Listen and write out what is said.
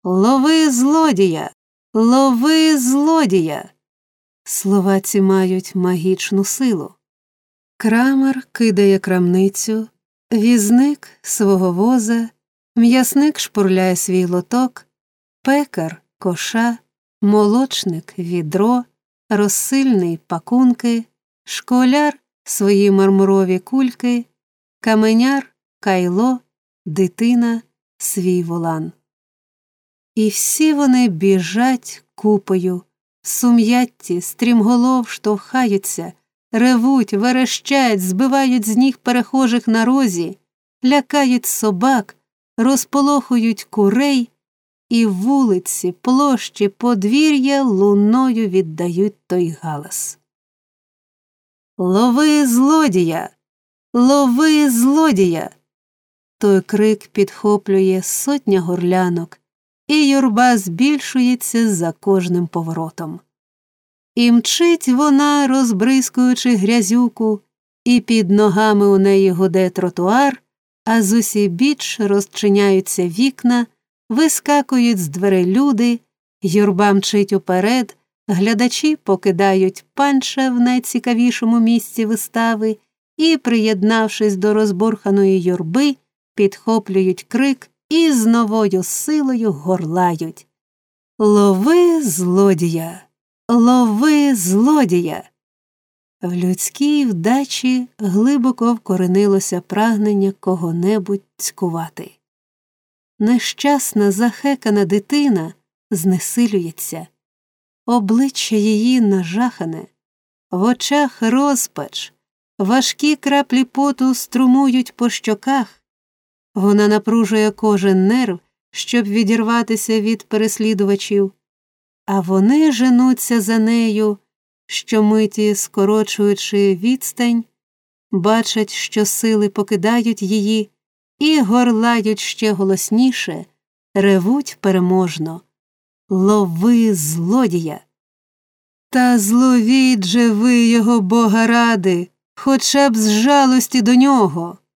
Лови злодія! Лови злодія! Слова ці мають магічну силу. Крамар кидає крамницю, візник свого воза, м'ясник шпурляє свій лоток, пекар – коша, молочник – відро, розсильний – пакунки, школяр – свої мармурові кульки, каменяр – кайло, дитина – свій волан. І всі вони біжать купою, сум'ятті, стрімголов штовхаються, ревуть, верещать, збивають з ніг перехожих на розі, лякають собак, розполохують курей, і вулиці, площі, подвір'я луною віддають той галас. «Лови злодія! Лови злодія!» Той крик підхоплює сотня горлянок, і юрба збільшується за кожним поворотом. І мчить вона, розбризкуючи грязюку, і під ногами у неї гуде тротуар, а з усібіч розчиняються вікна, вискакують з дверей люди, юрба мчить уперед, глядачі покидають панча в найцікавішому місці вистави і, приєднавшись до розбурханої юрби, підхоплюють крик і з новою силою горлають: «Лови злодія! Лови злодія!» В людській вдачі глибоко вкоренилося прагнення кого-небудь цькувати. Нещасна, захекана дитина знесилюється. Обличчя її нажахане, в очах розпач, важкі краплі поту струмують по щоках. Вона напружує кожен нерв, щоб відірватися від переслідувачів, а вони женуться за нею, щомиті скорочуючи відстань, бачать, що сили покидають її, і горлають ще голосніше, ревуть переможно: «Лови злодія!» Та зловіть же ви його, Бога ради, хоча б з жалості до нього!